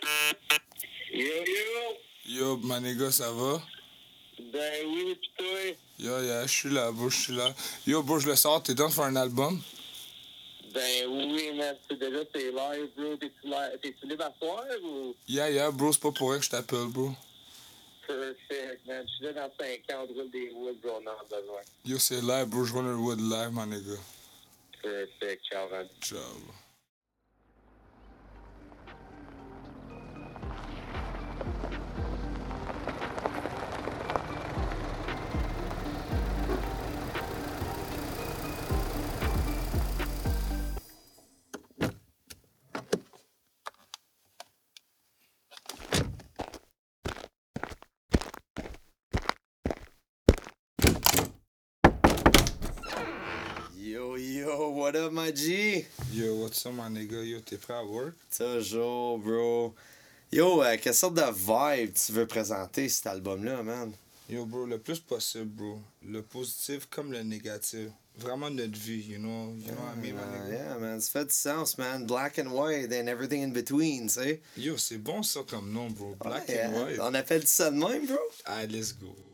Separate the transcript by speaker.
Speaker 1: Yo, yo!
Speaker 2: Yo, my nigga, ça va?
Speaker 1: Ben oui, pis toi?
Speaker 2: Yo, je suis là, bro, je suis là. Yo, bro, je le sors, t'es dans de faire un album?
Speaker 1: Ben oui, man, c'est déjà c'est live, bro. T'es-tu libre à soir ou?
Speaker 2: Yeah, bro, c'est pas pour rien que je t'appelle, bro.
Speaker 1: Perfect, man. Je suis là dans 5 ans, on roule des woods, bro, on en a besoin.
Speaker 2: Yo, c'est live, bro, je run le wood live, my nigga.
Speaker 1: Perfect, ciao, man.
Speaker 2: Ciao, bro.
Speaker 3: Yo, what up, my G?
Speaker 2: Yo, what's up, my nigga? Yo, t'es prêt à work?
Speaker 3: Toujours, bro. Yo, quelle sorte de vibe tu veux présenter cet album-là, man?
Speaker 2: Yo, bro, le plus possible, bro. Le positif comme le négatif. Vraiment notre vie, you know what I mean, my nigga?
Speaker 3: Yeah, man, ça fait du sens, man. Black and white and everything in between, tu sais.
Speaker 2: Yo, c'est bon ça comme nom, bro. Black
Speaker 3: Ouais,
Speaker 2: and white.
Speaker 3: On appelle ça de même, bro?
Speaker 2: Allez, let's go.